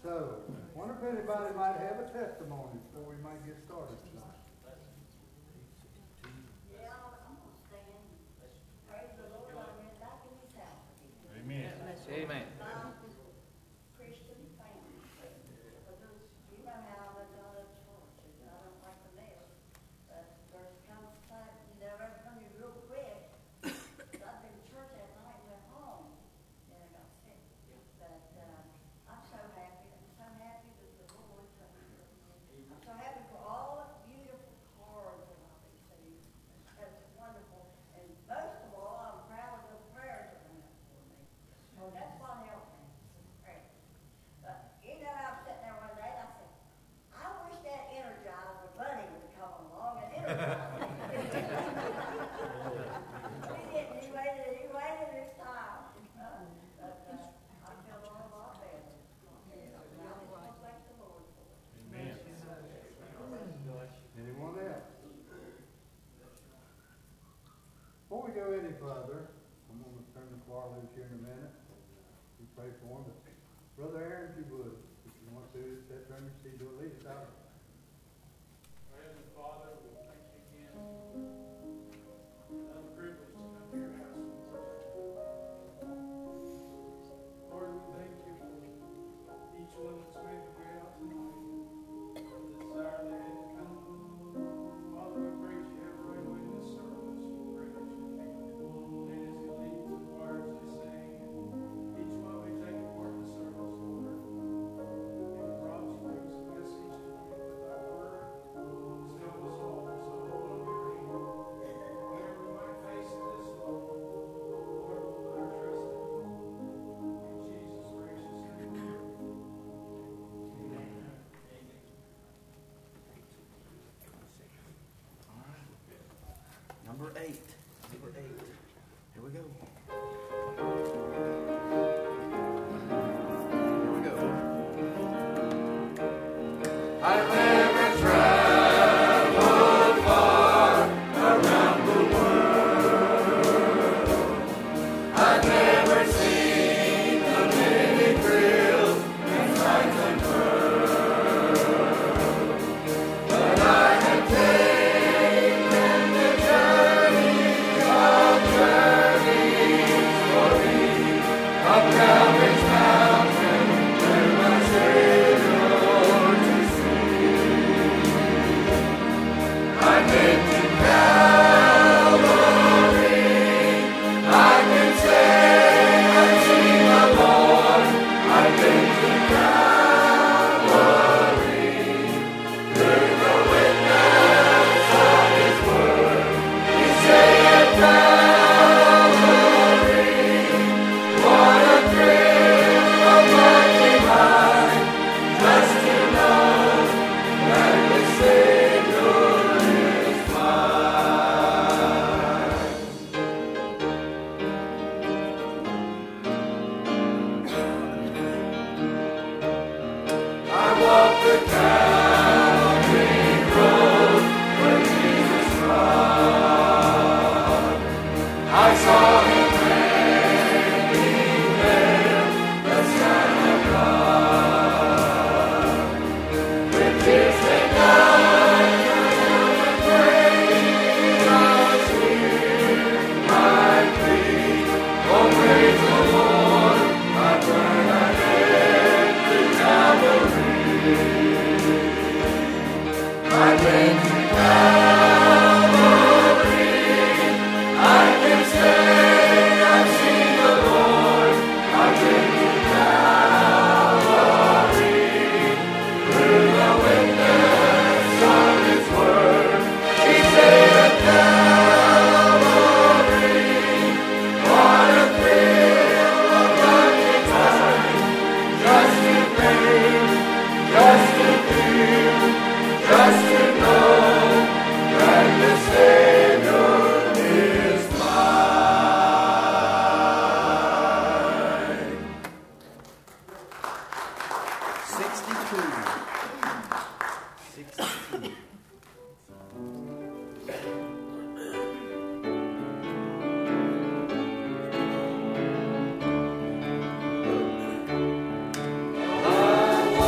So, wonder if anybody might have a testimony before we might get started tonight. Yeah, I'm gonna stand. Praise the Lord, I'm in back in His house again. Amen. Amen. Christian family. Because you know how they got up churches. I don't like the mess. But there's kind of time, you know, everything is real quick. I've been to church that night and went home. And I got sick. But I'm so happy. I'm so happy that the Lord took me. I'm so happy for all the beautiful cards that I've received. That's wonderful. And most of all, I'm proud of the prayers that went up for me. So that's what helped me. Prayer. But you know, I was sitting there one day and I said, I wish that Energizer Bunny would come along and energize me. He didn't. He waited his time. But I feel a lot better. And I just thank the Lord for it. Amen. Anyone else? Before we go any further, I'm going to turn the choir loose here in a minute. We pray for him. But Brother Aaron, if you would, if you want to, set turn your seat to lead us out. Heavenly Father, we thank you again for another privilege to come to your house. Lord, we thank you for each one that's made the way out tonight. The desire they had to come. Father, we pray that you have your way in this service. We pray that you lead as you lead the choir as they sing. Each one may take a part in the service, Lord. And Rob's brings a message tonight with thy word. Help us all. So hold on your hand. Whatever we might face in this life, Lord, we'll put our trust in you. In Jesus' gracious name. Amen. All right. Number 8. Here we go. Here we go. I've never traveled far around the world. I've never seen the many thrills and sights unfurled. But I have taken the journey of journeys for me, up Calvary's mountain, where my Savior to see. I've been to Calvary. I can say I've seen the Lord. I've been to Calvary. Through the witness of His word, He said Calvary. What a thrill of life divine, just to know that the Savior is mine. I walked the Calvary road where Jesus trod. I saw Him hanging there, the Son of God. With tears stained eyes, I prayed, I was here, my plea. Oh, praise the Lord, my burn I head to Calvary. I've been to Calvary. I can say I've seen the Lord. I've been to Calvary. Through the witness of His word, He said Calvary. What a thrill of life divine, just to pray, just to feel, just to know that the Savior is mine. 62. 62. I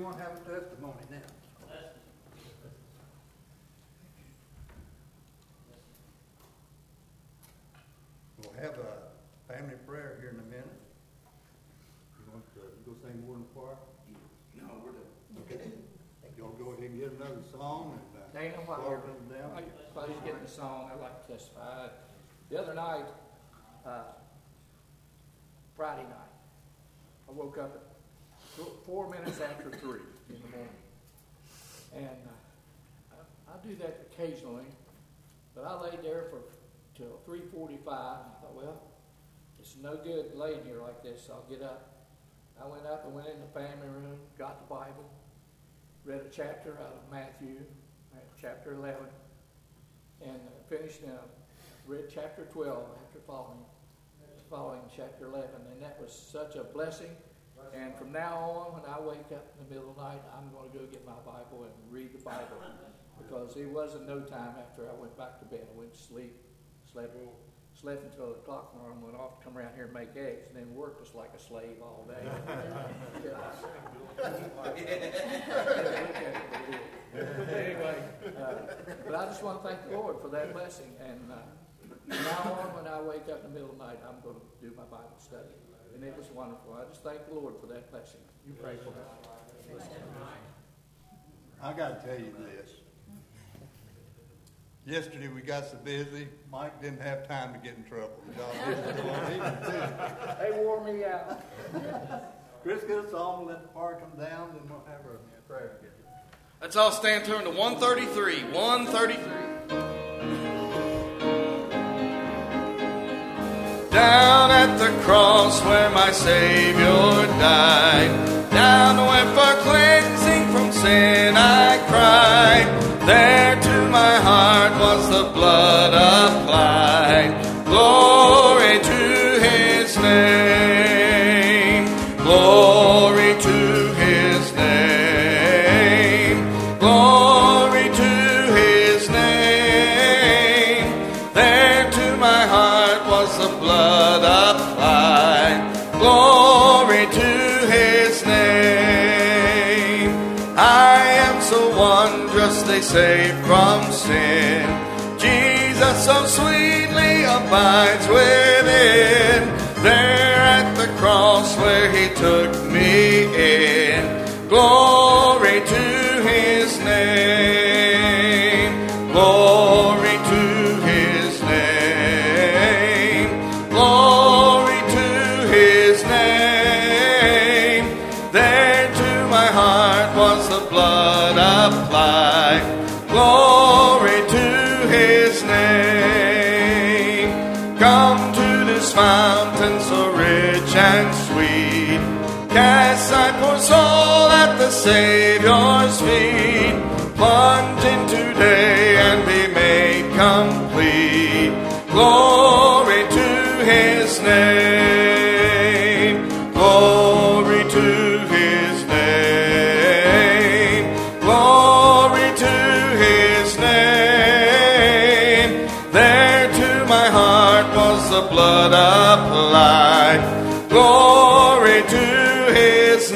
anyone have a testimony now? We'll have a family prayer here in a minute. You go sing more in the choir? No, we're done. Okay. Y'all go ahead and get another song and, Dana, while choir you're, comes down. while he's getting the song, I'd like to testify. The other night, Friday night, I woke up at 4 minutes after 3 in the morning. And I do that occasionally, but I laid there till 3:45. I thought, well, it's no good laying here like this, so I'll get up. I went up and went in the family room, got the Bible, read a chapter out of Matthew, chapter 11, and finished read chapter 12 after following chapter 11, and that was such a blessing. And from now on, when I wake up in the middle of the night, I'm going to go get my Bible and read the Bible, because it wasn't no time after I went back to bed. I went to sleep, slept until the clock alarm went off to come around here and make eggs, and then worked just like a slave all day. Anyway, but I just want to thank the Lord for that blessing. And from now on, when I wake up in the middle of the night, I'm going to do my Bible study. And it was wonderful. I just thank the Lord for that blessing. You pray for me. I got to tell you this. Yesterday we got so busy, Mike didn't have time to get in trouble. They wore me out. Chris, get a song, let the choir come down, then we'll have our prayer together. Let's all stand turn to 133. 133. Down at the cross where my Savior died, down where for cleansing from sin I cried, there to my heart was the blood applied. Glory to His name, glory to His name, glory to His name. There to my heart was the blood applied. Glory to His name. I am so wondrously saved from sin. Jesus so sweetly abides within. There at the cross where He took me in. Glory to His name. Glory to His name. Glory to His name. There to my heart was the blood applied. Glory to His name. Come to this fountain so rich and sweet. Cast thy poor soul at the Savior's feet. Plunge in today and be made complete. Glory to His name. Glory to His name. Glory to His name. There to my heart was the blood applied. Glory to His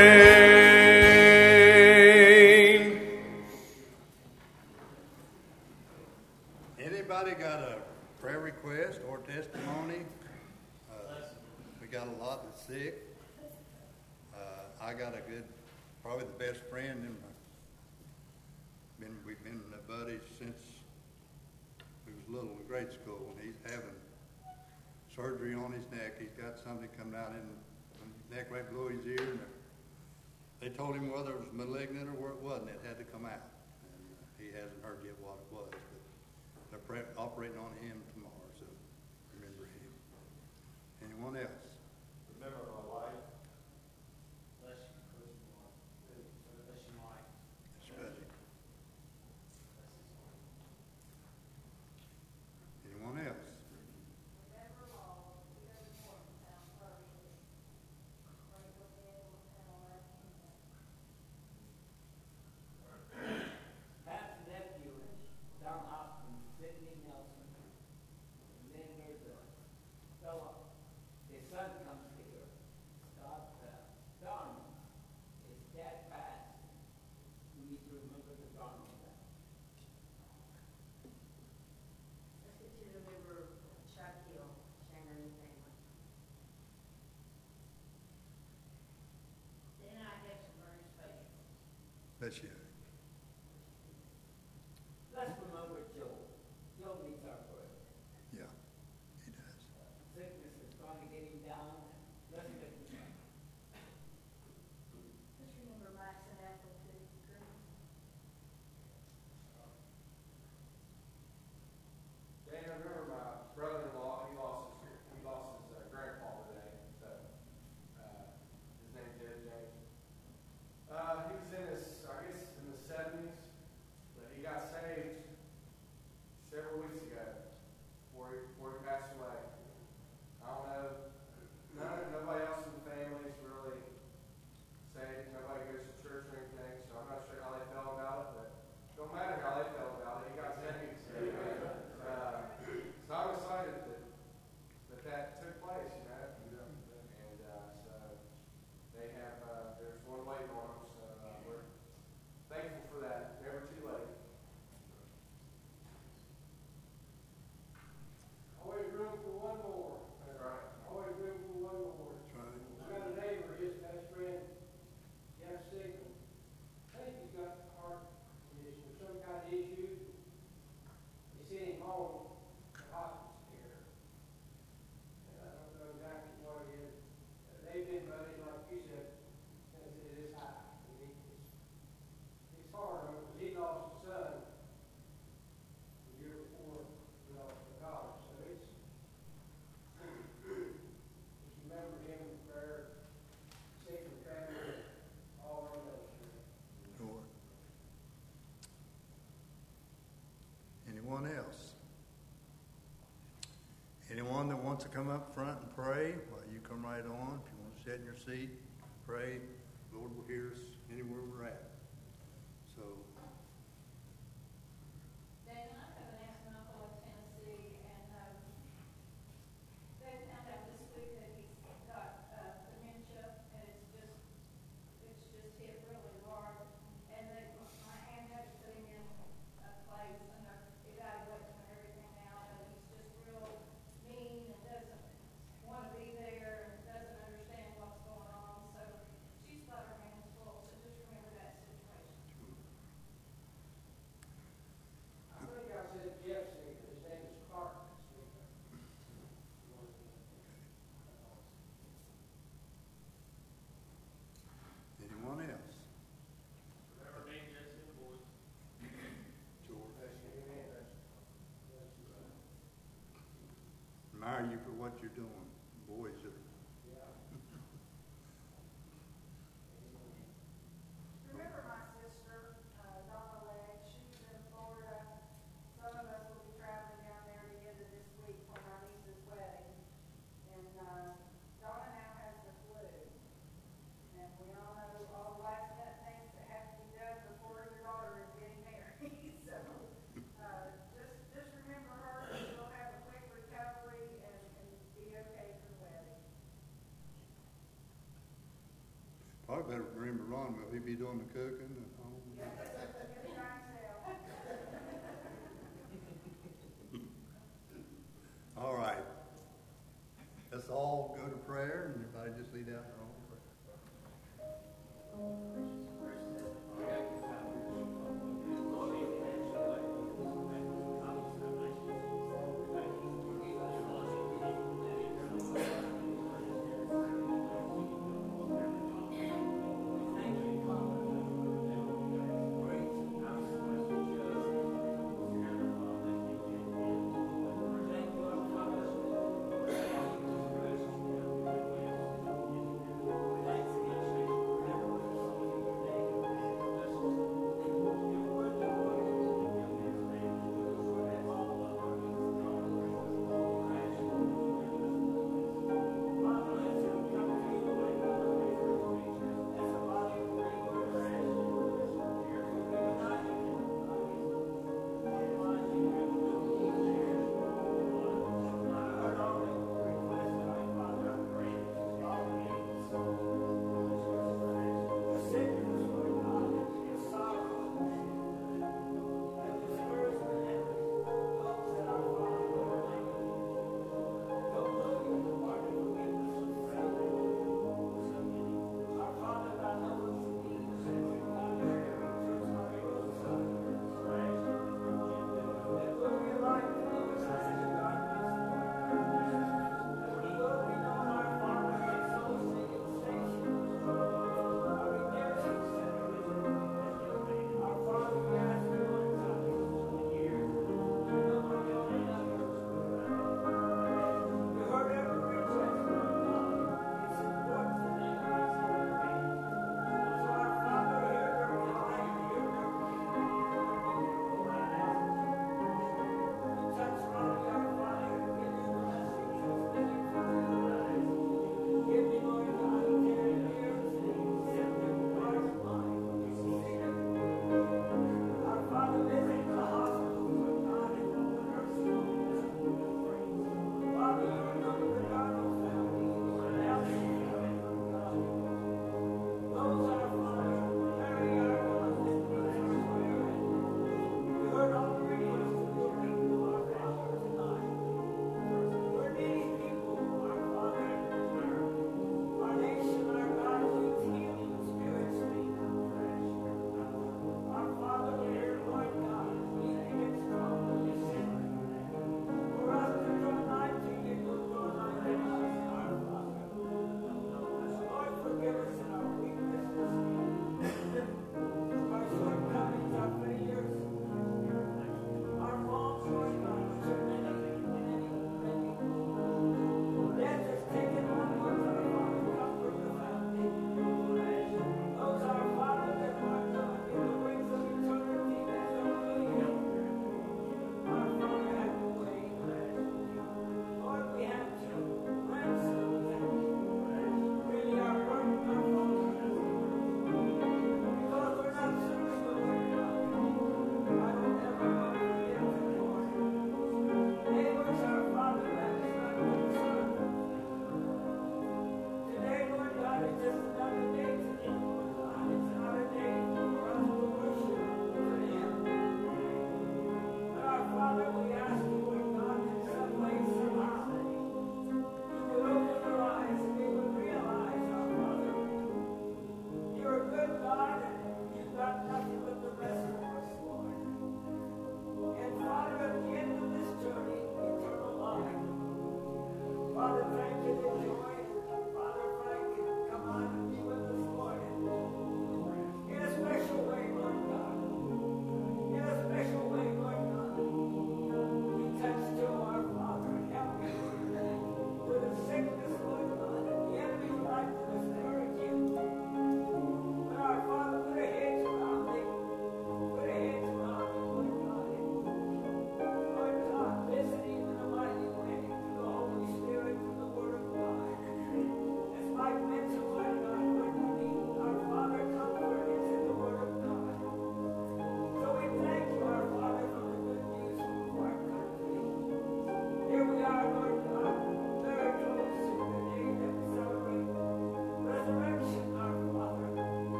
name. Anybody got a prayer request or testimony? We got a lot that's sick. I got a good, probably the best friend in we've been buddies since we was little in grade school, and he's having surgery on his neck. He's got something coming out in his neck right below his ear, and they told him whether it was malignant or where it wasn't. It had to come out, and he hasn't heard yet what it was. But they're operating on him tomorrow, so remember him. Anyone else? Remember my wife. Bless you, bless you, Mike. Especially. Anyone else? Pat's nephew is down hospital, Sidney Nelson. And then there's a fella, his son Bless you. Let's remember Joe. Joe needs our prayer. Yeah, he does. Sickness is trying to get him down. Let's make him down. Just remember Max and Ethel too, Green. Dan, I remember my brother-in-law, he lost his grandpa today, so, his name's Ed James. He was in his, I guess, in the 70s, but he got saved several weeks ago before he passed away. I don't know, nobody else in the family is really saved, nobody goes to church or anything, so I'm not sure how they felt about it, but it don't matter how they felt about it, he got saved. So I'm excited that took place, you know, and so they have, there's one waiting on them, so we're thankful for that, never too late. Always room for one more. That's right. Always room for one more. That's right. I've got a neighbor, his best friend, Jeff Sigmund. I think he's got heart condition or some kind of issue. They sent him home to hospice care. And I don't know exactly what it is. They've been running, like you said, since it is high. And it's hard on him because he lost his son the year before we lost the daughter. So just remember him in prayer, sacred family, all our ministry. Sure. Anyone else? Anyone that wants to come up front and pray, well, you come right on. If you want to sit in your seat, pray, Lord will hear us anywhere we're at. So, Dan, I have an aunt and uncle in Tennessee, and they found out this week that he's got dementia, and it's just hit really hard. And my aunt had to put him in a place and evaluate him and everything now, and he's just real mean and doesn't want to be there and doesn't understand what's going on. So she's got her hands full. So just remember that situation. I think I said Jeff Sigmund. His name is Clark Sigmund. anyone else? Admire you for what you're doing. Boys are. Remember my sister, Donna Legg, she's in Florida. Some of us will be traveling down there together this week for my niece's wedding. And Donna now has the flu. And we all know all the last minute things that have to be done before your daughter is getting married. So just remember her, and she'll have a quick recovery and be okay for the wedding. Probably better remember Ron. Will he be doing the cooking at home? Yes, you're trying to sell. All right. Let's all go to prayer, and everybody just lead out their own prayer.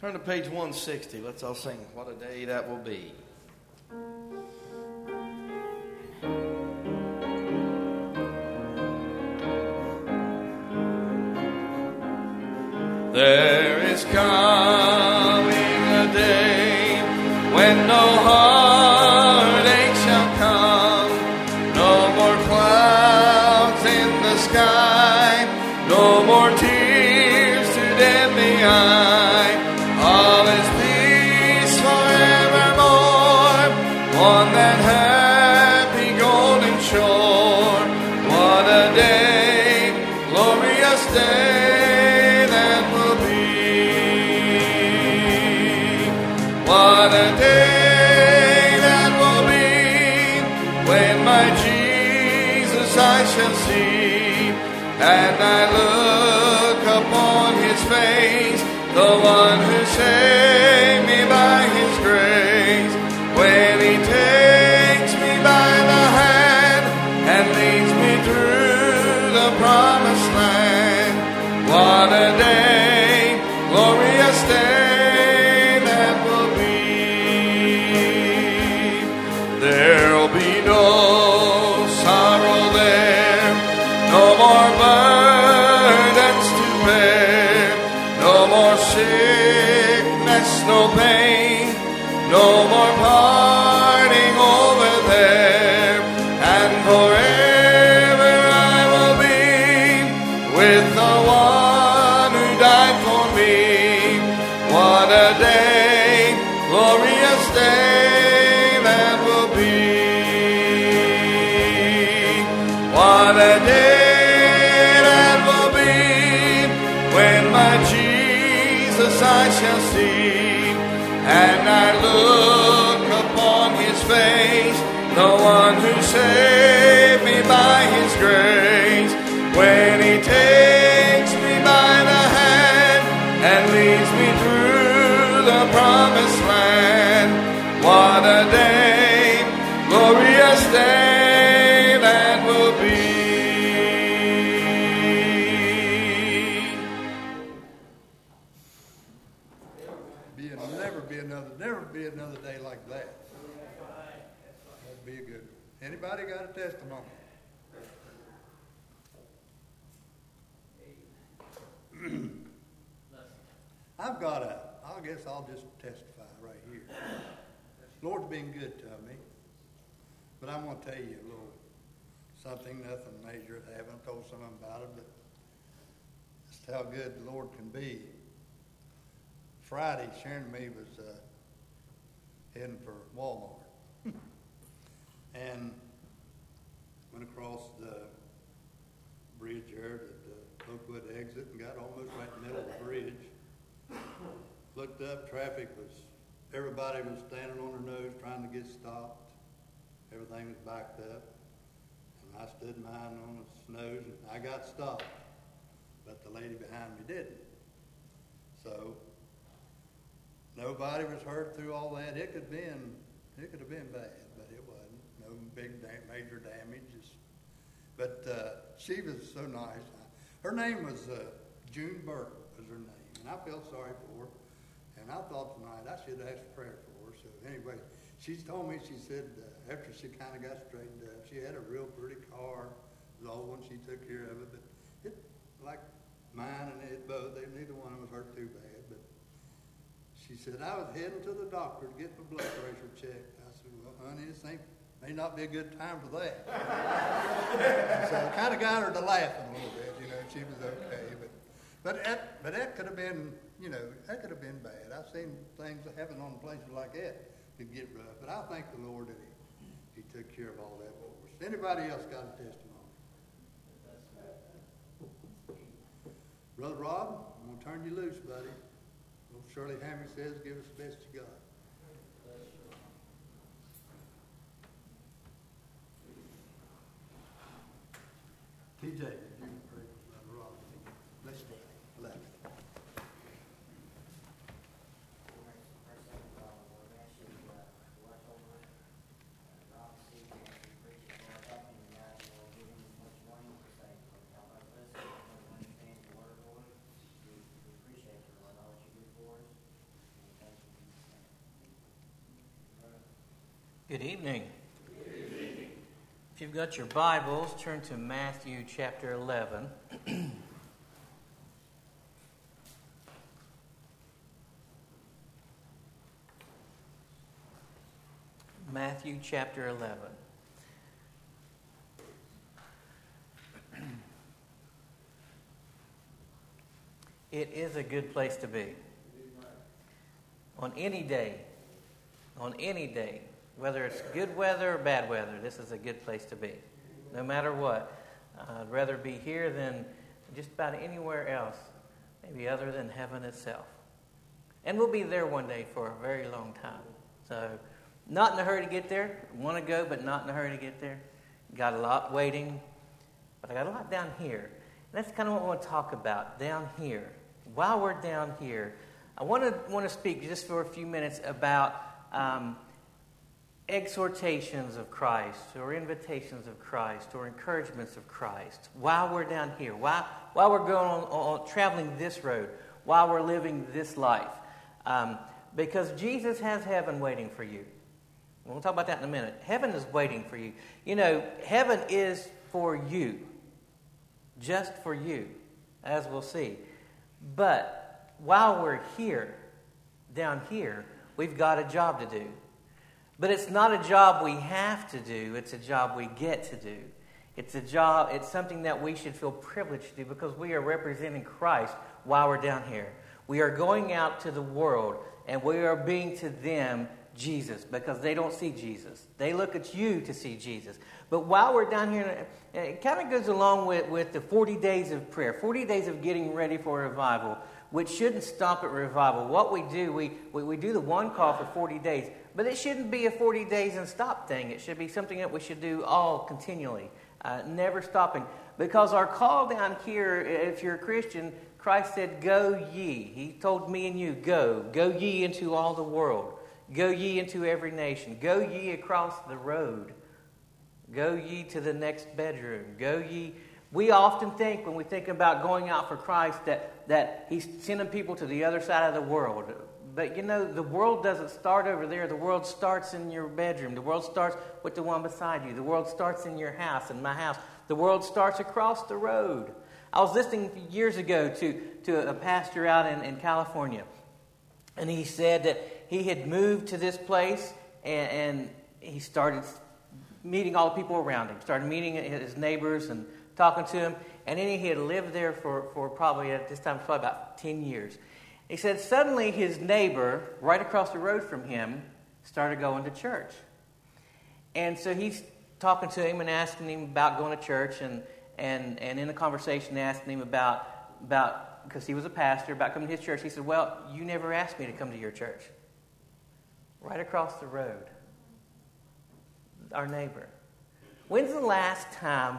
Turn to page 160. Let's all sing What a Day That Will Be. There is coming a day when no heartache shall come, no more clouds in the sky, no more tears to dim the eye. All is peace forevermore on that happy golden shore. What a day, glorious day that will be. What a day that will be when my Jesus I shall see, and I look upon his face, the one who saved me by his grace. When he takes me by the hand and leads me through the promised land. What a day, glorious day that will be. There'll be no sorrow there, no more burdens to bear, no more sickness, no pain, no more parting over there, and forever I will be with the one who died for me. What a day, glorious day that will be. What a day that will be when my Jesus I shall see, and I look upon his face, the one who saved me by his grace. When he takes me by the hand and leads me through the promised land. What a day, glorious day that will be. Never be another day like that. That'd be a good. Anybody got a testimony? I guess I'll just testify right here. Lord's been good to me. But I'm going to tell you a little something, nothing major. I haven't told someone about it, but just how good the Lord can be. Friday, Sharon and me was heading for Walmart. And went across the bridge there at the Oakwood exit and got almost right in the middle of the bridge. Looked up, everybody was standing on their nose trying to get stopped. Everything was backed up. And I stood mine on the nose and I got stopped. But the lady behind me didn't. So nobody was hurt through all that. It could have been bad, but it wasn't. No big major damages. But she was so nice. Her name was June Burke was her name, and I felt sorry for her. And I thought tonight I should ask prayer for her. So anyway, she told me, she said after she kind of got straightened up, she had a real pretty car. It was the old one, she took care of it, but it like mine and it both, neither one was hurt too bad. But she said, I was heading to the doctor to get my blood pressure checked. I said, well, honey, this may not be a good time for that. So I kind of got her to laughing a little bit, she was okay. But that could have been, that could have been bad. I've seen things happen on places like that could get rough. But I thank the Lord that he took care of all that for us. Anybody else got a testimony? Brother Rob, I'm going to turn you loose, buddy. Well, Shirley Hammer says, give us the best you got. TJ, did you pray for Brother Rob? Let's stand. Left. Good evening. If you've got your Bibles, turn to Matthew chapter 11. Matthew chapter 11. It is a good place to be. On any day, whether it's good weather or bad weather, this is a good place to be. No matter what. I'd rather be here than just about anywhere else, maybe other than heaven itself. And we'll be there one day for a very long time. So, not in a hurry to get there. Want to go, but not in a hurry to get there. Got a lot waiting, but I got a lot down here. And that's kind of what I want to talk about, down here. While we're down here, I want to speak just for a few minutes about exhortations of Christ, or invitations of Christ, or encouragements of Christ. While we're down here, while we're going on traveling this road, while we're living this life, because Jesus has heaven waiting for you. We'll talk about that in a minute. Heaven is waiting for you. You know, heaven is for you, just for you, as we'll see. But while we're here, down here, we've got a job to do. But it's not a job we have to do, it's a job we get to do. It's a job, it's something that we should feel privileged to do because we are representing Christ while we're down here. We are going out to the world and we are being to them Jesus because they don't see Jesus. They look at you to see Jesus. But while we're down here, it kind of goes along with the 40 days of prayer, 40 days of getting ready for revival, which shouldn't stop at revival. What we do, we do the one call for 40 days, but it shouldn't be a 40 days and stop thing. It should be something that we should do all continually, never stopping. Because our call down here, if you're a Christian, Christ said, go ye. He told me and you, go ye into all the world. Go ye into every nation. Go ye across the road. Go ye to the next bedroom. Go ye. We often think, when we think about going out for Christ, that He's sending people to the other side of the world. But you know, the world doesn't start over there. The world starts in your bedroom. The world starts with the one beside you. The world starts in your house, in my house. The world starts across the road. I was listening years ago to a pastor out in California. And he said that he had moved to this place and he started meeting all the people around him. Started meeting his neighbors and talking to him. And then he had lived there for probably, at this time, probably about 10 years. He said suddenly his neighbor, right across the road from him, started going to church. And so he's talking to him and asking him about going to church. And in the conversation, asking him about because he was a pastor, about coming to his church. He said, well, you never asked me to come to your church. Right across the road. Our neighbor. When's the last time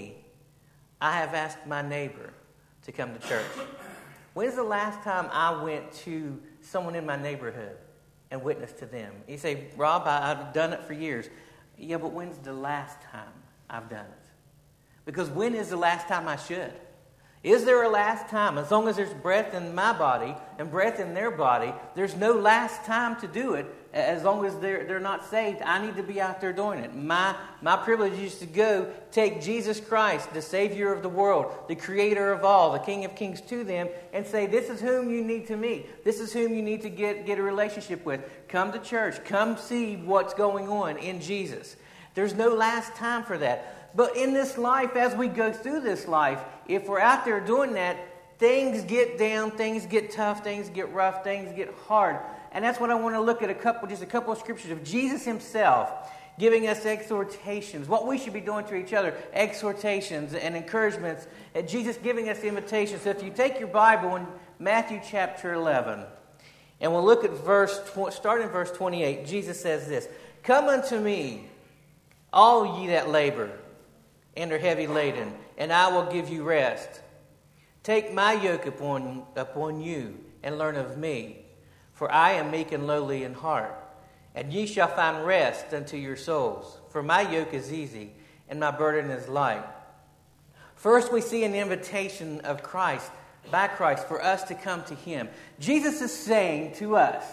I have asked my neighbor to come to church? When's the last time I went to someone in my neighborhood and witnessed to them? You say, Rob, I've done it for years. Yeah, but when's the last time I've done it? Because when is the last time I should? Is there a last time? As long as there's breath in my body and breath in their body, there's no last time to do it. As long as they're not saved, I need to be out there doing it. My privilege is to go take Jesus Christ, the Savior of the world, the Creator of all, the King of Kings, to them and say, this is whom you need to meet. This is whom you need to get a relationship with. Come to church. Come see what's going on in Jesus. There's no last time for that. But in this life, as we go through this life, if we're out there doing that, things get down, things get tough, things get rough, things get hard. And that's what I want to look at just a couple of scriptures of Jesus Himself giving us exhortations, what we should be doing to each other, exhortations and encouragements, and Jesus giving us invitations. So if you take your Bible in Matthew chapter 11, and we'll look at start in verse 28, Jesus says this, come unto me, all ye that labor and are heavy laden, and I will give you rest. Take my yoke upon you, and learn of me. For I am meek and lowly in heart, and ye shall find rest unto your souls. For my yoke is easy, and my burden is light. First, we see an invitation of Christ, by Christ, for us to come to Him. Jesus is saying to us,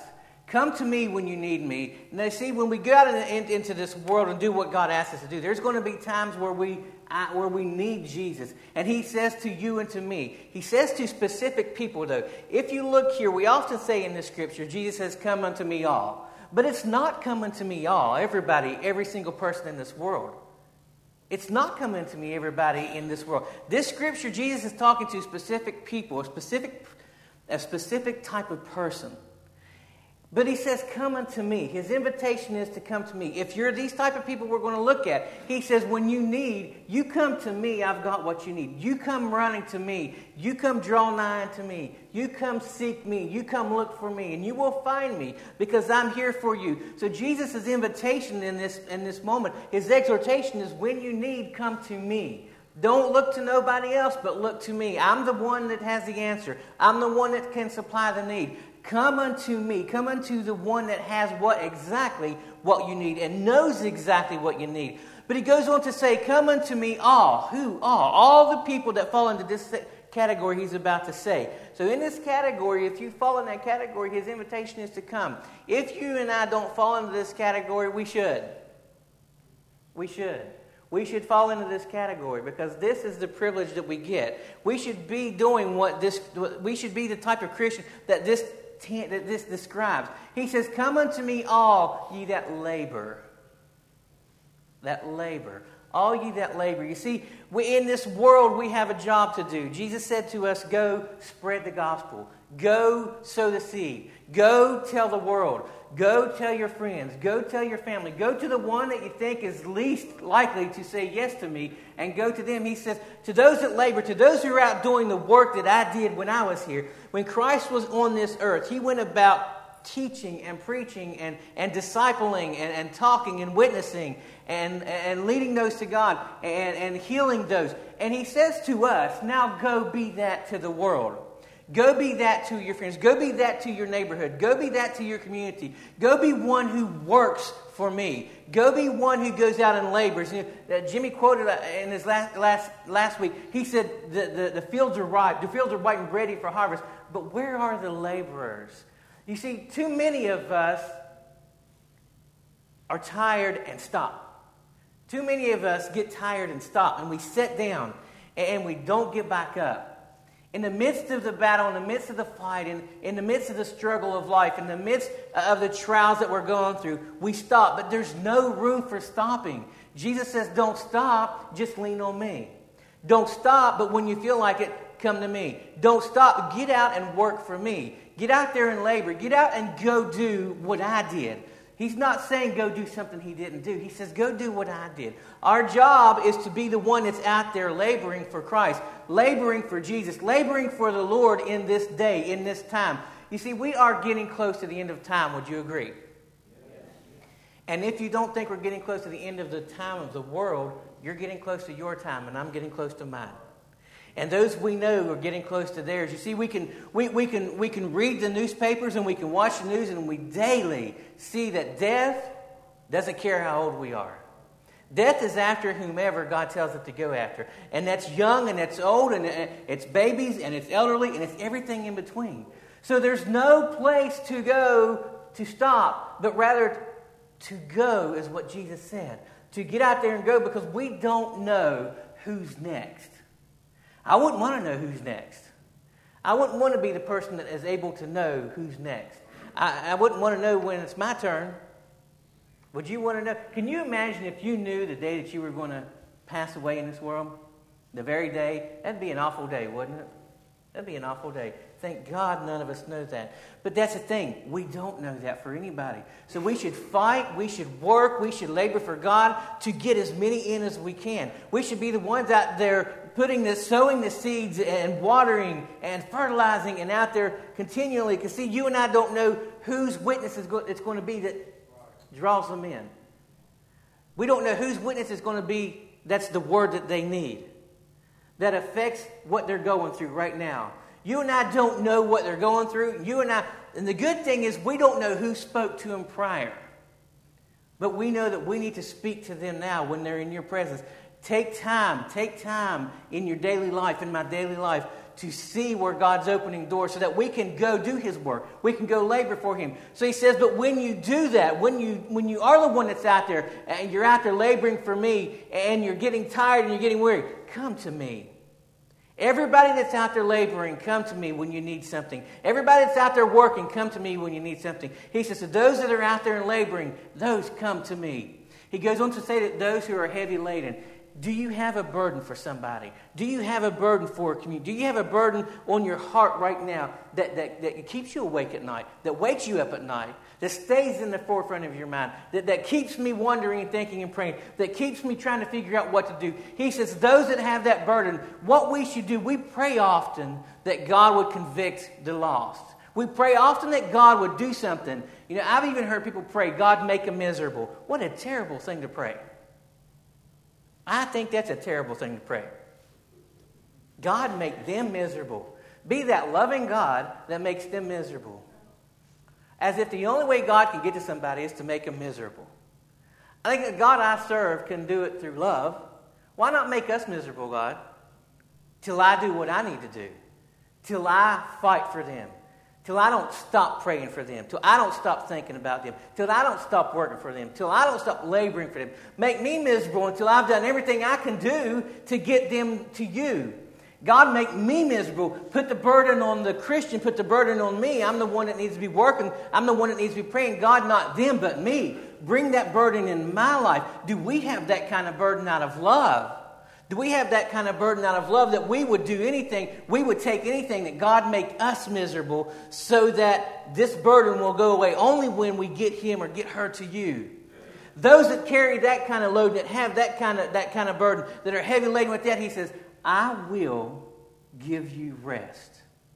Come to me when you need me. Now, see, when we go out into this world and do what God asks us to do, there's going to be times where we need Jesus. And he says to you and to me. He says to specific people, though. If you look here, we often say in the Scripture, Jesus says, come unto me all. But it's not come unto me all, everybody, every single person in this world. It's not coming to me, everybody in this world. This Scripture, Jesus is talking to specific people, a specific type of person. But he says, come unto me. His invitation is to come to me. If you're these type of people we're going to look at, he says, when you need, you come to me, I've got what you need. You come running to me. You come draw nigh unto me. You come seek me. You come look for me. And you will find me because I'm here for you. So Jesus' invitation in this moment, his exhortation is, when you need, come to me. Don't look to nobody else, but look to me. I'm the one that has the answer. I'm the one that can supply the need. Come unto me. Come unto the one that has exactly what you need and knows exactly what you need. But he goes on to say, come unto me all. Who? All the people that fall into this category he's about to say. So in this category, if you fall in that category, his invitation is to come. If you and I don't fall into this category, we should. We should. We should fall into this category because this is the privilege that we get. We should be doing we should be the type of Christian that this describes. He says, come unto me all ye that labor. That labor. All ye that labor. You see, in this world we have a job to do. Jesus said to us, go spread the gospel. Go sow the seed. Go tell the world. Go tell your friends. Go tell your family. Go to the one that you think is least likely to say yes to me and go to them. He says, to those that labor, to those who are out doing the work that I did when I was here, when Christ was on this earth, he went about teaching and preaching and discipling and talking and witnessing and leading those to God and healing those. And he says to us, now go be that to the world. Go be that to your friends. Go be that to your neighborhood. Go be that to your community. Go be one who works for me. Go be one who goes out and labors. You know, Jimmy quoted in his last week, he said, the fields are ripe. The fields are white and ready for harvest. But where are the laborers? You see, too many of us are tired and stop. Too many of us get tired and stop. And we sit down and we don't get back up. In the midst of the battle, in the midst of the fight, in the midst of the struggle of life, in the midst of the trials that we're going through, we stop. But there's no room for stopping. Jesus says, don't stop, just lean on me. Don't stop, but when you feel like it, come to me. Don't stop, get out and work for me. Get out there and labor. Get out and go do what I did. He's not saying go do something he didn't do. He says go do what I did. Our job is to be the one that's out there laboring for Christ, laboring for Jesus, laboring for the Lord in this day, in this time. You see, we are getting close to the end of time. Would you agree? Yes. And if you don't think we're getting close to the end of the time of the world, you're getting close to your time, and I'm getting close to mine. And those we know are getting close to theirs. You see, we can read the newspapers and we can watch the news and we daily see that death doesn't care how old we are. Death is after whomever God tells it to go after. And that's young and that's old and it's babies and it's elderly and it's everything in between. So there's no place to go to stop, but rather to go is what Jesus said. To get out there and go because we don't know who's next. I wouldn't want to know who's next. I wouldn't want to be the person that is able to know who's next. I wouldn't want to know when it's my turn. Would you want to know? Can you imagine if you knew the day that you were going to pass away in this world? The very day? That'd be an awful day, wouldn't it? That'd be an awful day. Thank God none of us know that. But that's the thing. We don't know that for anybody. So we should fight. We should work. We should labor for God to get as many in as we can. We should be the ones out there sowing the seeds and watering and fertilizing and out there continually. Because see, you and I don't know whose witness it's going to be that draws them in. We don't know whose witness is going to be that's the word that they need. That affects what they're going through right now. You and I don't know what they're going through. And the good thing is we don't know who spoke to them prior. But we know that we need to speak to them now when they're in your presence. Take time in your daily life, in my daily life, to see where God's opening doors so that we can go do His work. We can go labor for Him. So He says, but when you do that, when you are the one that's out there, and you're out there laboring for me, and you're getting tired and you're getting weary, come to me. Everybody that's out there laboring, come to me when you need something. Everybody that's out there working, come to me when you need something. He says, to those that are out there and laboring, those come to me. He goes on to say that those who are heavy laden, do you have a burden for somebody? Do you have a burden for a community? Do you have a burden on your heart right now that keeps you awake at night, that wakes you up at night, that stays in the forefront of your mind, that keeps me wondering and thinking and praying, that keeps me trying to figure out what to do? He says, those that have that burden, what we should do, we pray often that God would convict the lost. We pray often that God would do something. You know, I've even heard people pray, God, make them miserable. What a terrible thing to pray. I think that's a terrible thing to pray. God, make them miserable. Be that loving God that makes them miserable. As if the only way God can get to somebody is to make them miserable. I think the God I serve can do it through love. Why not make us miserable, God? Till I do what I need to do. Till I fight for them. Till I don't stop praying for them. Till I don't stop thinking about them. Till I don't stop working for them. Till I don't stop laboring for them. Make me miserable until I've done everything I can do to get them to you. God, make me miserable. Put the burden on the Christian. Put the burden on me. I'm the one that needs to be working. I'm the one that needs to be praying. God, not them, but me. Bring that burden in my life. Do we have that kind of burden out of love? Do we have that kind of burden out of love that we would do anything, we would take anything that God make us miserable so that this burden will go away only when we get him or get her to you? Those that carry that kind of load, that have that kind of burden, that are heavy laden with that, he says, I will give you rest.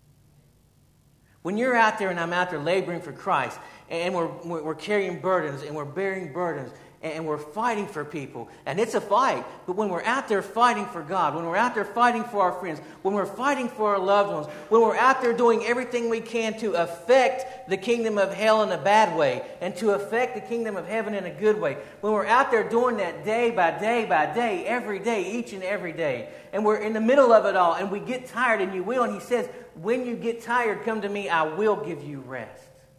When you're out there and I'm out there laboring for Christ, and we're carrying burdens and we're bearing burdens, and we're fighting for people, and it's a fight, but when we're out there fighting for God, when we're out there fighting for our friends, when we're fighting for our loved ones, when we're out there doing everything we can to affect the kingdom of hell in a bad way and to affect the kingdom of heaven in a good way, when we're out there doing that day by day by day, every day, each and every day, and we're in the middle of it all, and we get tired, and you will, and he says, when you get tired, come to me, I will give you rest.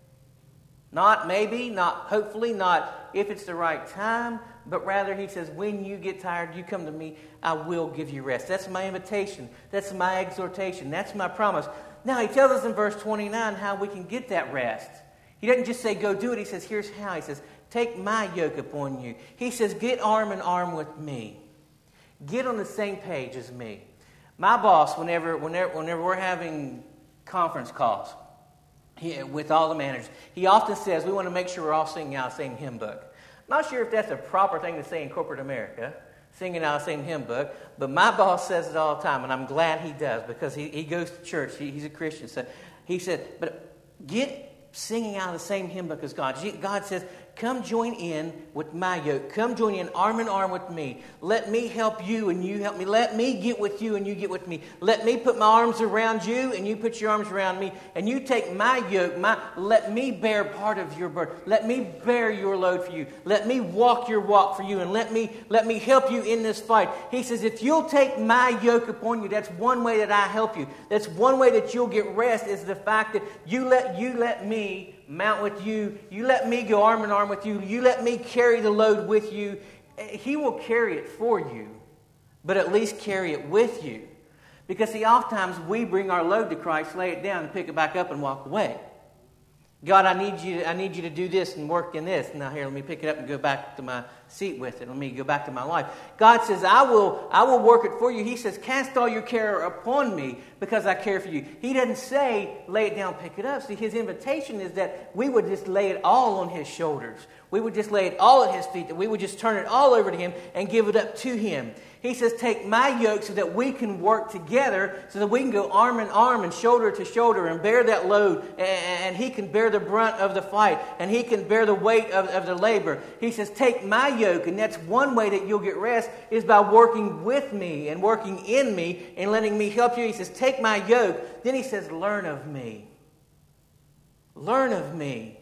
Not maybe, not hopefully, not if it's the right time, but rather he says, when you get tired, you come to me, I will give you rest. That's my invitation. That's my exhortation. That's my promise. Now, he tells us in verse 29 how we can get that rest. He doesn't just say, go do it. He says, here's how. He says, take my yoke upon you. He says, get arm in arm with me. Get on the same page as me. My boss, whenever we're having conference calls, with all the managers, he often says, we want to make sure we're all singing out the same hymn book. I'm not sure if that's a proper thing to say in corporate America, singing out the same hymn book, but my boss says it all the time, and I'm glad he does, because he goes to church, he's a Christian. So he said, but get singing out of the same hymn book as God. God says, come join in with my yoke. Come join in arm with me. Let me help you and you help me. Let me get with you and you get with me. Let me put my arms around you and you put your arms around me. And you take my yoke. Let me bear part of your burden. Let me bear your load for you. Let me walk your walk for you. And let me help you in this fight. He says, if you'll take my yoke upon you, that's one way that I help you. That's one way that you'll get rest, is the fact that you let me mount with you. You let me go arm in arm with you. You let me carry the load with you. He will carry it for you, but at least carry it with you. Because see, oftentimes we bring our load to Christ, lay it down, and pick it back up and walk away. God, I need you to do this and work in this. Now here, let me pick it up and go back to my seat with it. Let me go back to my life. God says, I will work it for you. He says, cast all your care upon me because I care for you. He doesn't say, lay it down, pick it up. See, his invitation is that we would just lay it all on his shoulders. We would just lay it all at his feet, that we would just turn it all over to him and give it up to him. He says, take my yoke so that we can work together, so that we can go arm in arm and shoulder to shoulder and bear that load, and he can bear the brunt of the fight, and he can bear the weight of the labor. He says, take my yoke, and that's one way that you'll get rest, is by working with me and working in me and letting me help you. He says, take my yoke. Then he says, learn of me. Learn of me.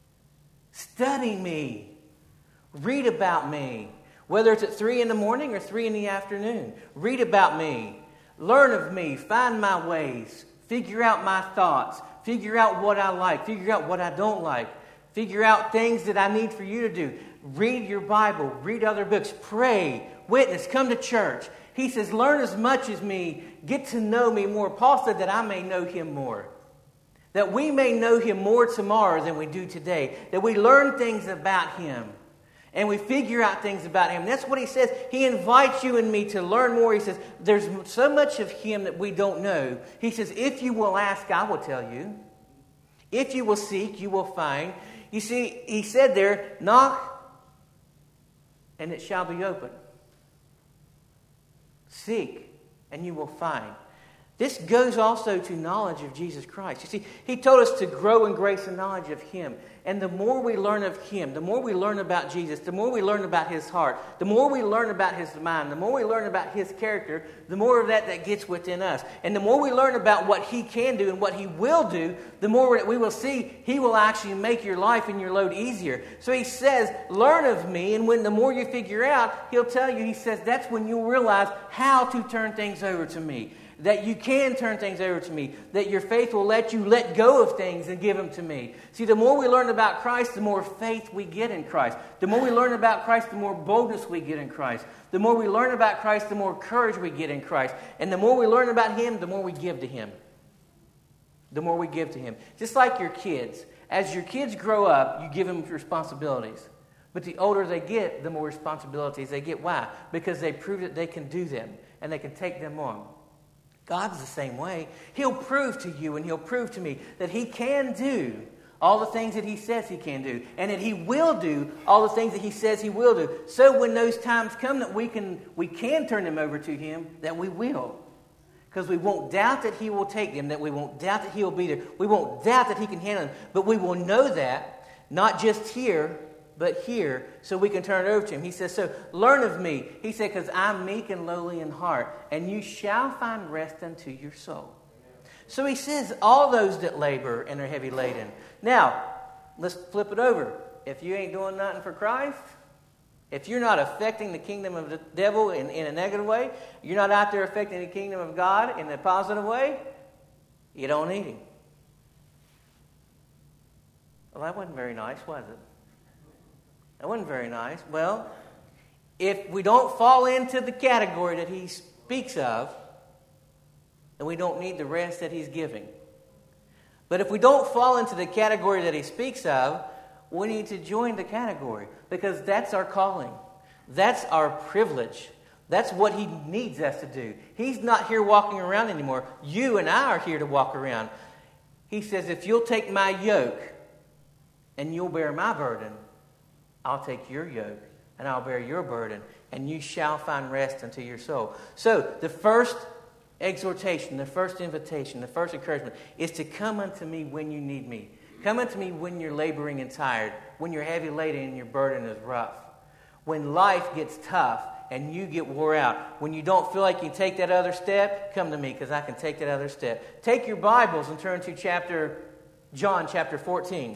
Study me. Read about me. Whether it's at 3 in the morning or 3 in the afternoon. Read about me. Learn of me, find my ways, figure out my thoughts, figure out what I like, figure out what I don't like, figure out things that I need for you to do. Read your Bible, read other books, pray, witness, come to church. He says, learn as much as me, get to know me more. Paul said that I may know him more. That we may know him more tomorrow than we do today. That we learn things about him. And we figure out things about him. That's what he says. He invites you and me to learn more. He says, there's so much of him that we don't know. He says, if you will ask, I will tell you. If you will seek, you will find. You see, he said there, knock, and it shall be open. Seek, and you will find. This goes also to knowledge of Jesus Christ. You see, he told us to grow in grace and knowledge of him. And the more we learn of him, the more we learn about Jesus, the more we learn about his heart, the more we learn about his mind, the more we learn about his character, the more of that gets within us. And the more we learn about what he can do and what he will do, the more we will see he will actually make your life and your load easier. So he says, learn of me, and when the more you figure out, he'll tell you, he says, that's when you'll realize how to turn things over to me. That you can turn things over to me. That your faith will let you let go of things and give them to me. See, the more we learn about Christ, the more faith we get in Christ. The more we learn about Christ, the more boldness we get in Christ. The more we learn about Christ, the more courage we get in Christ. And the more we learn about him, the more we give to him. The more we give to him. Just like your kids. As your kids grow up, you give them responsibilities. But the older they get, the more responsibilities they get. Why? Because they prove that they can do them and they can take them on. God's the same way. He'll prove to you and he'll prove to me that he can do all the things that he says he can do. And that he will do all the things that he says he will do. So when those times come that we can turn them over to him, that we will. Because we won't doubt that he will take them, that we won't doubt that he will be there. We won't doubt that he can handle them. But we will know that, not just here, but here, so we can turn it over to him. He says, so learn of me. He said, because I'm meek and lowly in heart, and you shall find rest unto your soul. So he says, all those that labor and are heavy laden. Now, let's flip it over. If you ain't doing nothing for Christ, if you're not affecting the kingdom of the devil in a negative way, you're not out there affecting the kingdom of God in a positive way, you don't need him. Well, that wasn't very nice, was it? That wasn't very nice. Well, if we don't fall into the category that he speaks of, then we don't need the rest that he's giving. But if we don't fall into the category that he speaks of, we need to join the category because that's our calling. That's our privilege. That's what he needs us to do. He's not here walking around anymore. You and I are here to walk around. He says, if you'll take my yoke and you'll bear my burden, I'll take your yoke and I'll bear your burden, and you shall find rest unto your soul. So the first exhortation, the first invitation, the first encouragement is to come unto me when you need me. Come unto me when you're laboring and tired, when you're heavy laden and your burden is rough. When life gets tough and you get wore out, when you don't feel like you can take that other step, come to me because I can take that other step. Take your Bibles and turn to John chapter 14.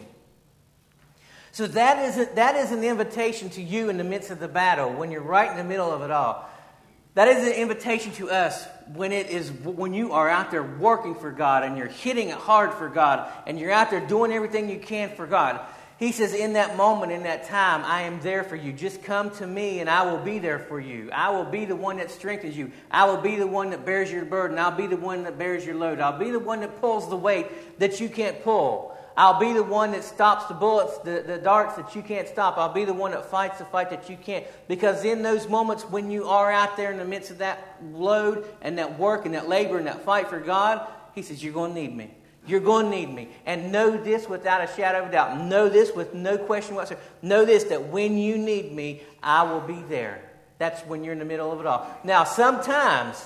So that is an invitation to you in the midst of the battle, when you're right in the middle of it all. That is an invitation to us when you are out there working for God and you're hitting it hard for God and you're out there doing everything you can for God. He says, in that moment, in that time, I am there for you. Just come to me and I will be there for you. I will be the one that strengthens you. I will be the one that bears your burden. I'll be the one that bears your load. I'll be the one that pulls the weight that you can't pull. I'll be the one that stops the bullets, the darts that you can't stop. I'll be the one that fights the fight that you can't. Because in those moments when you are out there in the midst of that load and that work and that labor and that fight for God, he says, you're going to need me. You're going to need me. And know this without a shadow of a doubt. Know this with no question whatsoever. Know this, that when you need me, I will be there. That's when you're in the middle of it all. Now, sometimes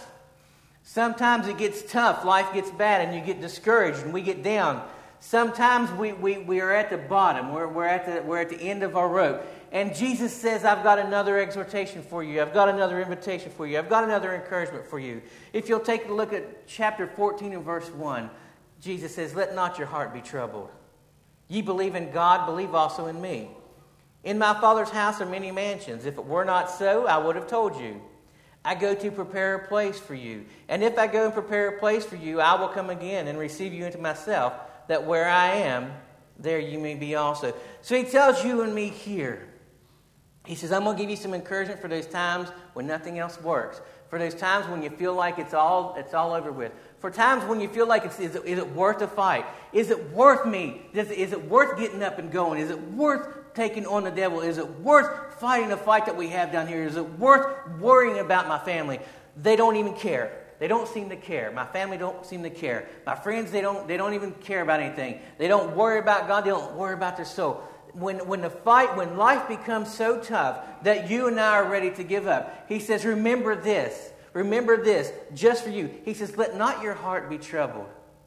it gets tough. Life gets bad and you get discouraged and we get down. Sometimes we are at the bottom. We're at the end of our rope. And Jesus says, I've got another exhortation for you. I've got another invitation for you. I've got another encouragement for you. If you'll take a look at chapter 14 and verse 1, Jesus says, let not your heart be troubled. Ye believe in God, believe also in me. In my Father's house are many mansions. If it were not so, I would have told you. I go to prepare a place for you. And if I go and prepare a place for you, I will come again and receive you into myself, that where I am, there you may be also. So he tells you and me here. He says, I'm going to give you some encouragement for those times when nothing else works. For those times when you feel like it's all over with. For times when you feel like is it worth the fight? Is it worth me? Is it worth getting up and going? Is it worth taking on the devil? Is it worth fighting the fight that we have down here? Is it worth worrying about my family? They don't even care. They don't seem to care. My family don't seem to care. My friends, they don't even care about anything. They don't worry about God. They don't worry about their soul. When life becomes so tough that you and I are ready to give up, he says, remember this, just for you. He says, let not your heart be troubled.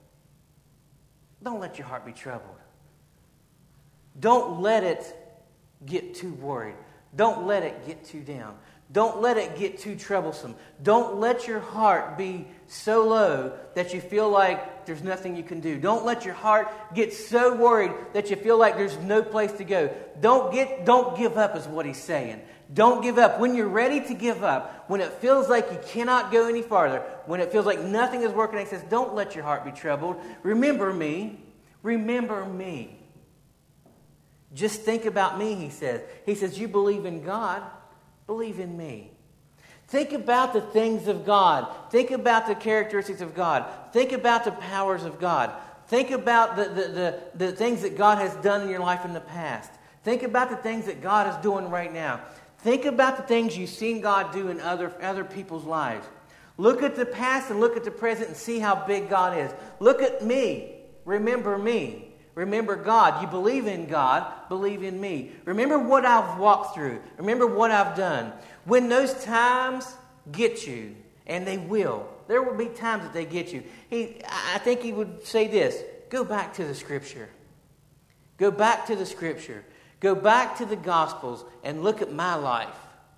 Don't let your heart be troubled. Don't let it get too worried. Don't let it get too down. Don't let it get too troublesome. Don't let your heart be so low that you feel like there's nothing you can do. Don't let your heart get so worried that you feel like there's no place to go. Don't give up is what he's saying. Don't give up. When you're ready to give up, when it feels like you cannot go any farther, when it feels like nothing is working, he says, don't let your heart be troubled. Remember me. Remember me. Just think about me, he says. He says, you believe in God. Believe in me. Think about the things of God. Think about the characteristics of God. Think about the powers of God. Think about the things that God has done in your life in the past. Think about the things that God is doing right now. Think about the things you've seen God do in other people's lives. Look at the past and look at the present and see how big God is. Look at me. Remember me. Remember God. You believe in God. Believe in me. Remember what I've walked through. Remember what I've done. When those times get you, and they will, there will be times that they get you. I think he would say this. Go back to the Scripture. Go back to the Scripture. Go back to the Gospels and look at my life.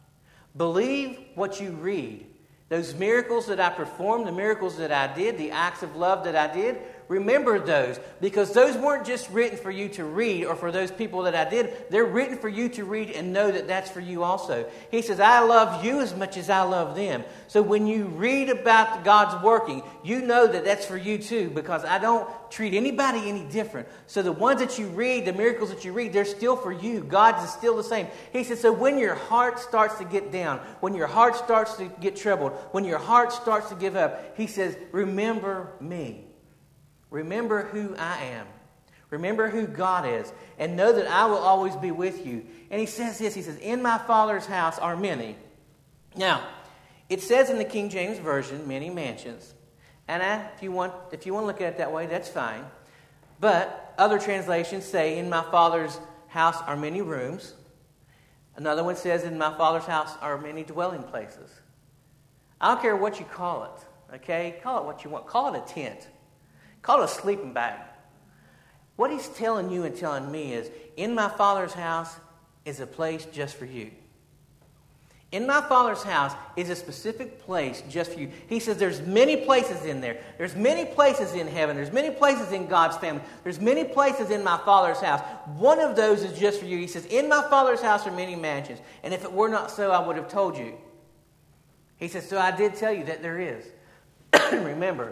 Believe what you read. Those miracles that I performed, the miracles that I did, the acts of love that I did, remember those, because those weren't just written for you to read or for those people that I did. They're written for you to read and know that that's for you also. He says, I love you as much as I love them. So when you read about God's working, you know that that's for you too, because I don't treat anybody any different. So the ones that you read, the miracles that you read, they're still for you. God's is still the same. He says, so when your heart starts to get down, when your heart starts to get troubled, when your heart starts to give up, he says, remember me. Remember who I am. Remember who God is. And know that I will always be with you. And he says this. He says, in my Father's house are many. Now, it says in the King James Version, many mansions. And if you want to look at it that way, that's fine. But other translations say, in my Father's house are many rooms. Another one says, in my Father's house are many dwelling places. I don't care what you call it. Okay? Call it what you want. Call it a tent. Call it a sleeping bag. What he's telling you and telling me is, in my Father's house is a place just for you. In my Father's house is a specific place just for you. He says there's many places in there. There's many places in heaven. There's many places in God's family. There's many places in my Father's house. One of those is just for you. He says, in my Father's house are many mansions. And if it were not so, I would have told you. He says, so I did tell you that there is. Remember,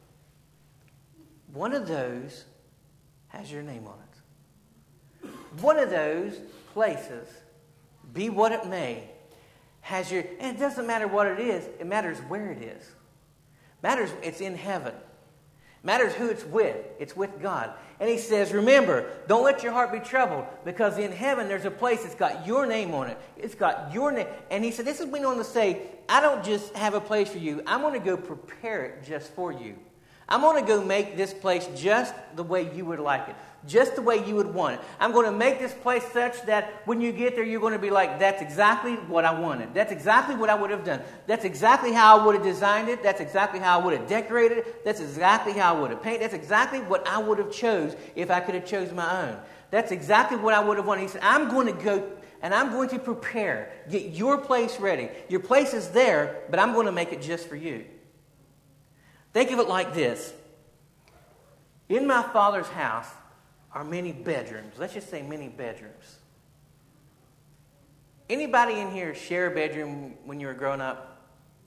one of those has your name on it. One of those places, be what it may, has your... And it doesn't matter what it is. It matters where it is. It matters it's in heaven. It matters who it's with. It's with God. And he says, remember, don't let your heart be troubled, because in heaven there's a place that's got your name on it. It's got your name. And he said, this is went on to say, I don't just have a place for you. I'm going to go prepare it just for you. I'm going to go make this place just the way you would like it. Just the way you would want it. I'm going to make this place such that when you get there, you're going to be like, that's exactly what I wanted. That's exactly what I would have done. That's exactly how I would have designed it. That's exactly how I would have decorated it. That's exactly how I would have painted. That's exactly what I would have chose if I could have chosen my own. That's exactly what I would have wanted. He said, I'm going to go and I'm going to prepare. Get your place ready. Your place is there, but I'm going to make it just for you. Think of it like this. In my Father's house are many bedrooms. Let's just say many bedrooms. Anybody in here share a bedroom when you were growing up?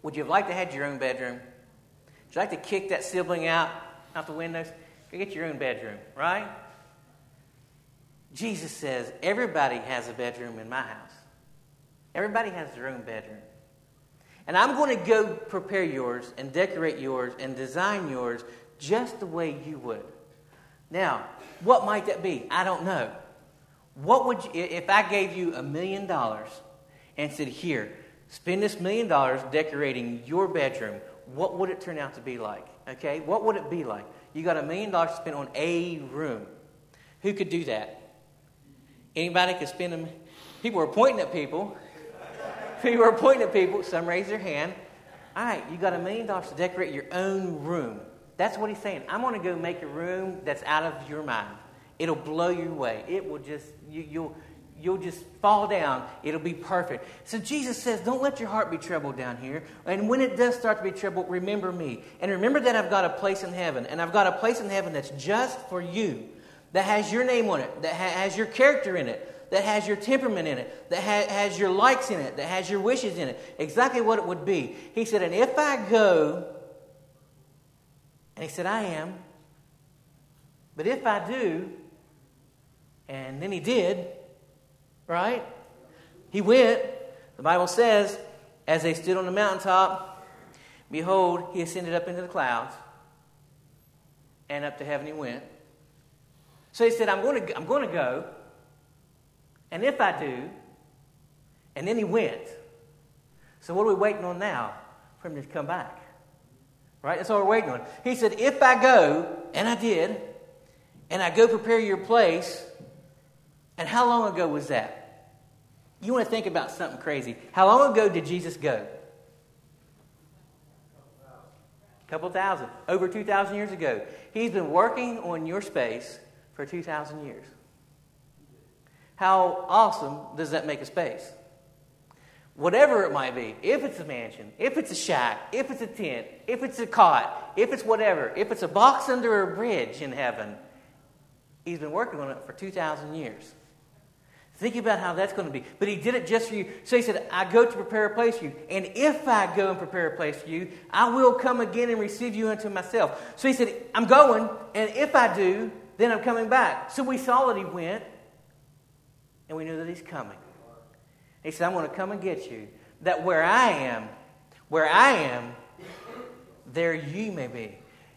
Would you have liked to have your own bedroom? Would you like to kick that sibling out the windows? Go get your own bedroom, right? Jesus says, everybody has a bedroom in my house. Everybody has their own bedroom. And I'm going to go prepare yours and decorate yours and design yours just the way you would. Now, what might that be? I don't know. What would you, if I gave you $1 million and said, here, spend this $1 million decorating your bedroom, what would it turn out to be like? Okay, what would it be like? You got $1 million to spend on a room. Who could do that? Anybody could spend them. People were pointing at people. People were pointing at people. Some raised their hand. All right, you got $1 million to decorate your own room. That's what he's saying. I'm going to go make a room that's out of your mind. It'll blow you away. It will just, you'll just fall down. It'll be perfect. So Jesus says, don't let your heart be troubled down here. And when it does start to be troubled, remember me. And remember that I've got a place in heaven. And I've got a place in heaven that's just for you. That has your name on it. That has your character in it. That has your temperament in it. That has your likes in it. That has your wishes in it. Exactly what it would be. He said, and if I go, and he said, I am. But if I do, and then he did, right? He went. The Bible says, as they stood on the mountaintop, behold, he ascended up into the clouds, and up to heaven he went. So he said, I'm going to go, and if I do, and then he went. So what are we waiting on now? For him to come back. Right? That's all we're waiting on. He said, if I go, and I did, and I go prepare your place, and how long ago was that? You want to think about something crazy. How long ago did Jesus go? A couple thousand. Over 2,000 years ago. He's been working on your space for 2,000 years. How awesome does that make a space? Whatever it might be, if it's a mansion, if it's a shack, if it's a tent, if it's a cot, if it's whatever, if it's a box under a bridge in heaven, he's been working on it for 2,000 years. Think about how that's going to be. But he did it just for you. So he said, I go to prepare a place for you. And if I go and prepare a place for you, I will come again and receive you unto myself. So he said, I'm going, and if I do, then I'm coming back. So we saw that he went, and we knew that he's coming. He said, I'm going to come and get you. That where I am, there you may be.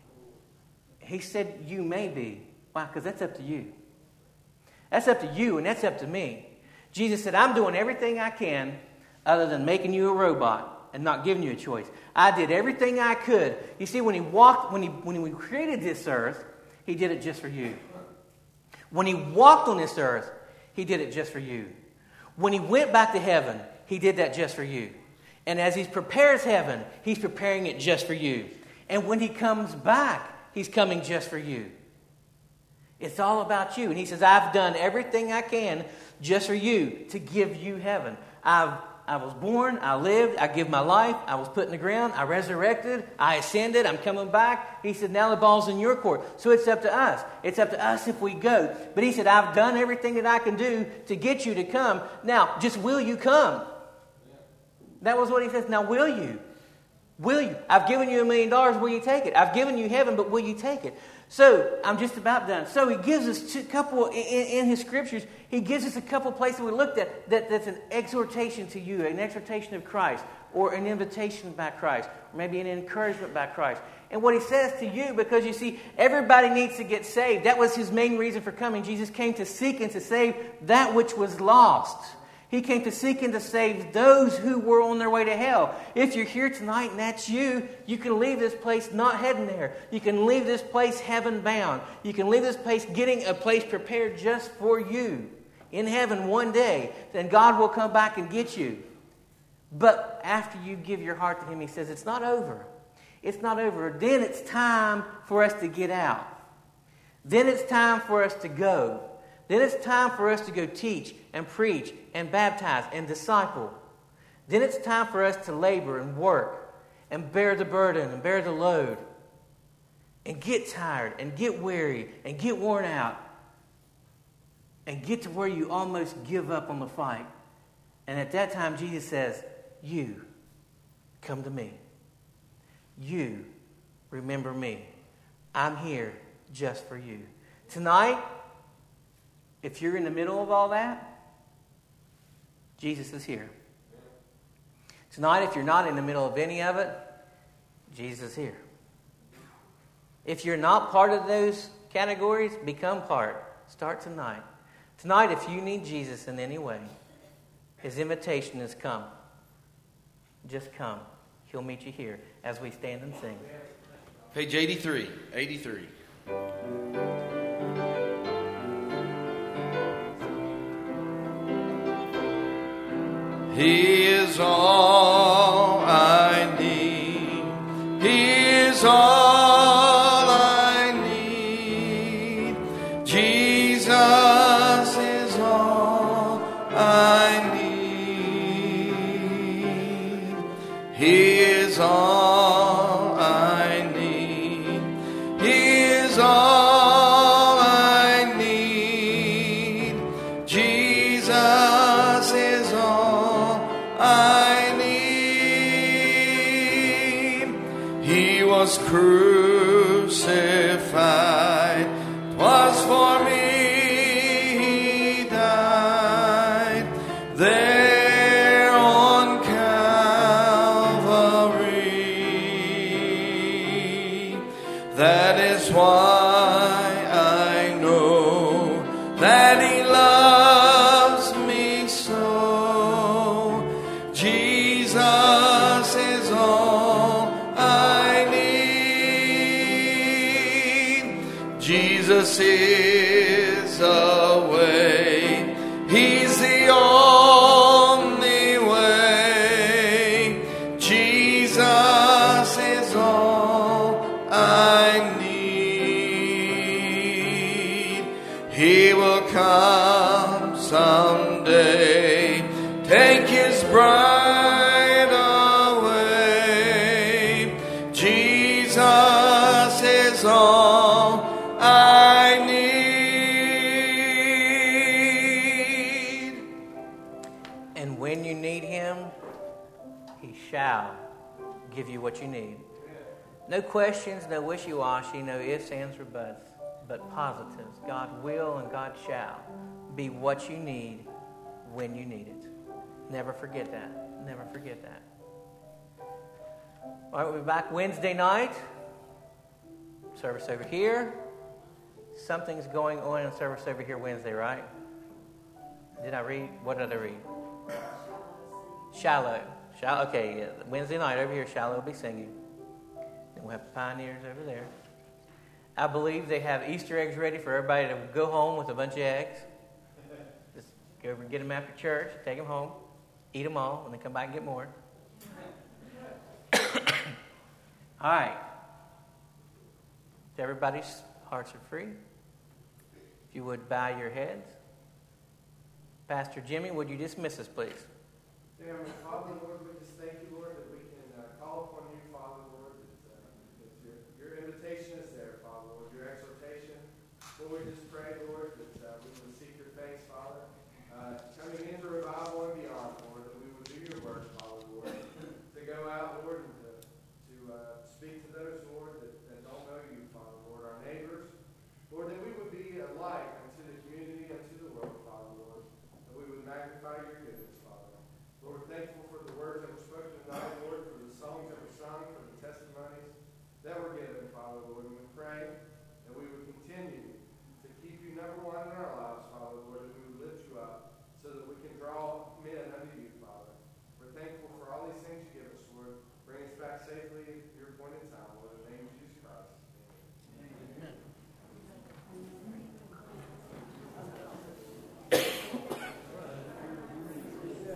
He said, you may be. Why? Because that's up to you. That's up to you, and that's up to me. Jesus said, I'm doing everything I can other than making you a robot and not giving you a choice. I did everything I could. You see, when we created this earth, he did it just for you. When he walked on this earth, he did it just for you. When he went back to heaven, he did that just for you. And as he prepares heaven, he's preparing it just for you. And when he comes back, he's coming just for you. It's all about you. And he says, I've done everything I can just for you to give you heaven. I was born, I lived, I give my life, I was put in the ground, I resurrected, I ascended, I'm coming back. He said, now the ball's in your court. So it's up to us. It's up to us if we go. But he said, I've done everything that I can do to get you to come. Now, just will you come? That was what he says. Now, will you? Will you? I've given you $1 million. Will you take it? I've given you heaven, but will you take it? So, I'm just about done. So, he gives us a couple, in his scriptures, he gives us a couple places we looked at that's an exhortation to you, an exhortation of Christ, or an invitation by Christ, or maybe an encouragement by Christ. And what he says to you, because you see, everybody needs to get saved. That was his main reason for coming. Jesus came to seek and to save that which was lost. He came to seek and to save those who were on their way to hell. If you're here tonight and that's you, you can leave this place not heading there. You can leave this place heaven bound. You can leave this place getting a place prepared just for you. In heaven one day, then God will come back and get you. But after you give your heart to him, he says, it's not over. It's not over. Then it's time for us to get out. Then it's time for us to go. Then it's time for us to go teach and preach and baptize and disciple. Then it's time for us to labor and work and bear the burden and bear the load and get tired and get weary and get worn out and get to where you almost give up on the fight. And at that time, Jesus says, you come to me. You remember me. I'm here just for you. Tonight, if you're in the middle of all that, Jesus is here. Tonight, if you're not in the middle of any of it, Jesus is here. If you're not part of those categories, become part. Start tonight. Tonight, if you need Jesus in any way, His invitation is come. Just come. He'll meet you here as we stand and sing. Page 83. 83. He is all I need. He is all I need. Jesus is all I need. He is all I need. He is all I need. Jesus is all I need. He was crucified, 'twas for me He died there on Calvary. That is why I know that He loves me so. Jesus is all I need. Jesus is a way. He's the only way. Jesus is all I need. He will come someday, take His bride away. Jesus is all I need. And when you need Him, He shall give you what you need. No questions, no wishy-washy, no ifs, ands, or buts, but positives. God will and God shall be what you need when you need it. Never forget that. Never forget that. All right, we'll be back Wednesday night. Service over here. Something's going on in service over here Wednesday, right? Did I read? What did I read? Shallow. Okay, yeah. Wednesday night over here, Shallow will be singing. Then we'll have Pioneers over there. I believe they have Easter eggs ready for everybody to go home with a bunch of eggs. Just go over and get them after church, take them home, eat them all, and then come back and get more. All right. Everybody's hearts are free. If you would bow your heads. Pastor Jimmy, would you dismiss us, please? Dear Father, Lord,